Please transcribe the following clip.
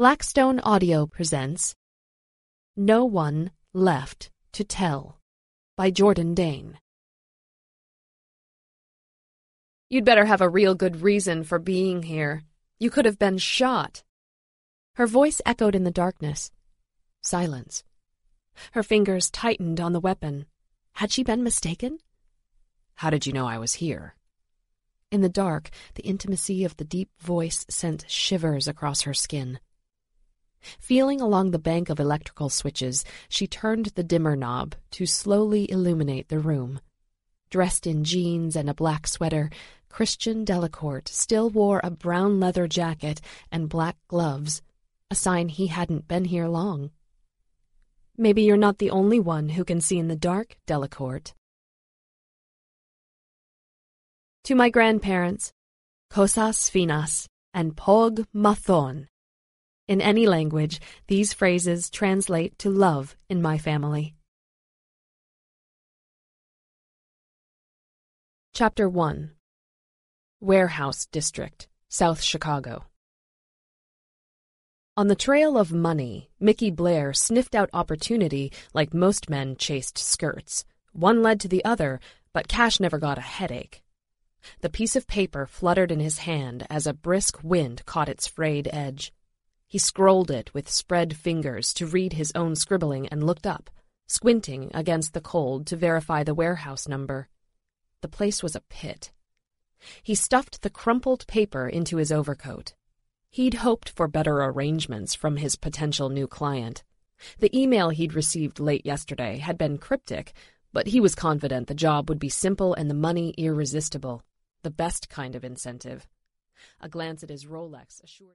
Blackstone Audio presents No One Left to Tell by Jordan Dane. You'd better have a real good reason for being here. You could have been shot. Her voice echoed in the darkness. Silence. Her fingers tightened on the weapon. Had she been mistaken? How did you know I was here? In the dark, the intimacy of the deep voice sent shivers across her skin. Feeling along the bank of electrical switches, she turned the dimmer knob to slowly illuminate the room. Dressed in jeans and a black sweater, Christian Delacourt still wore a brown leather jacket and black gloves, a sign he hadn't been here long. Maybe you're not the only one who can see in the dark, Delacourt. To my grandparents, Kosas Finas and Pog Mathon. In any language, these phrases translate to love in my family. Chapter 1. Warehouse District, South Chicago. On the trail of money, Mickey Blair sniffed out opportunity like most men chased skirts. One led to the other, but Cash never got a headache. The piece of paper fluttered in his hand as a brisk wind caught its frayed edge. He scrolled it with spread fingers to read his own scribbling and looked up, squinting against the cold to verify the warehouse number. The place was a pit. He stuffed the crumpled paper into his overcoat. He'd hoped for better arrangements from his potential new client. The email he'd received late yesterday had been cryptic, but he was confident the job would be simple and the money irresistible. The best kind of incentive. A glance at his Rolex assured